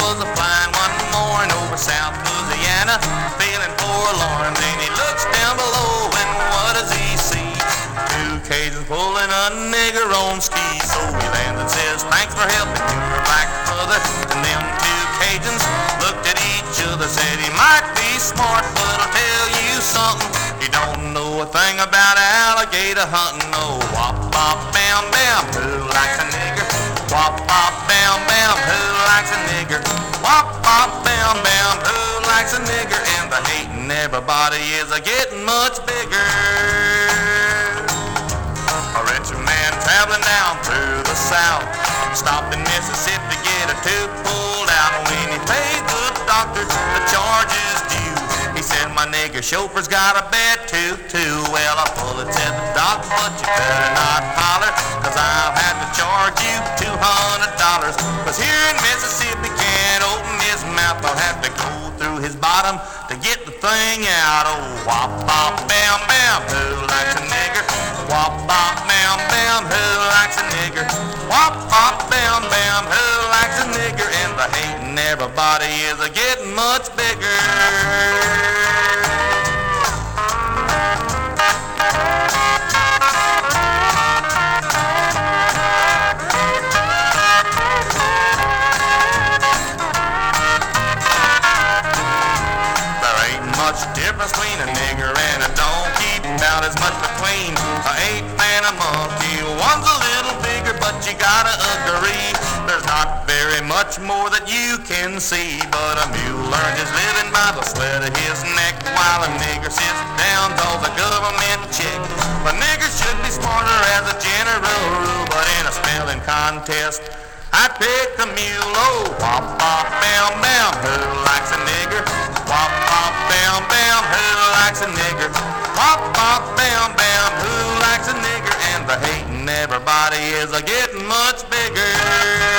was a flying one morning over South Louisiana, feeling forlorn. Then he looks down below and what does he see? Two Cajuns pulling a nigger on skis. So he lands and says, thanks for helping your black brother. And them two Cajuns looked at each other, said he might be smart, but I'll tell you something, he don't know a thing about alligator hunting. Oh, wop, bop, bam, bam, who likes a nigger? Wop, bop, bam, bam, who likes a nigger? Wop, bop, bam, bam, who likes a nigger? And the hating everybody is a-getting much bigger. A rich man traveling down through the South stopped in Mississippi to get a tooth pulled out. When he paid the doctor the charges due, he said, my nigger chauffeur's got a bad tooth too. Well, I pulled it, said the doctor, but you better not holler, cause I'll have to charge you $200. Cause here in Mississippi can't open his mouth, I'll have to go through his bottom to get the thing out. Oh, wop, bop, bam, bam, who likes a nigger? Wop, bop, bam, bam, who likes a nigger? Wop, bop, bam, bam, who likes a nigger? And the hating everybody is a-getting much bigger. Much difference between a nigger and a donkey, about as much between an ape and a monkey. One's a little bigger, but you gotta agree, there's not very much more that you can see. But a mule learns his living by the sweat of his neck, while a nigger sits down, calls a government check. A nigger should be smarter as a general rule, but in a spelling contest I picked a mule. Oh, wop, bop, bam, bam, who likes a nigger? Wop, bop, bam, bam, who likes a nigger? Wop, bop, bam, bam, who likes a nigger? And the hating everybody is a-getting much bigger.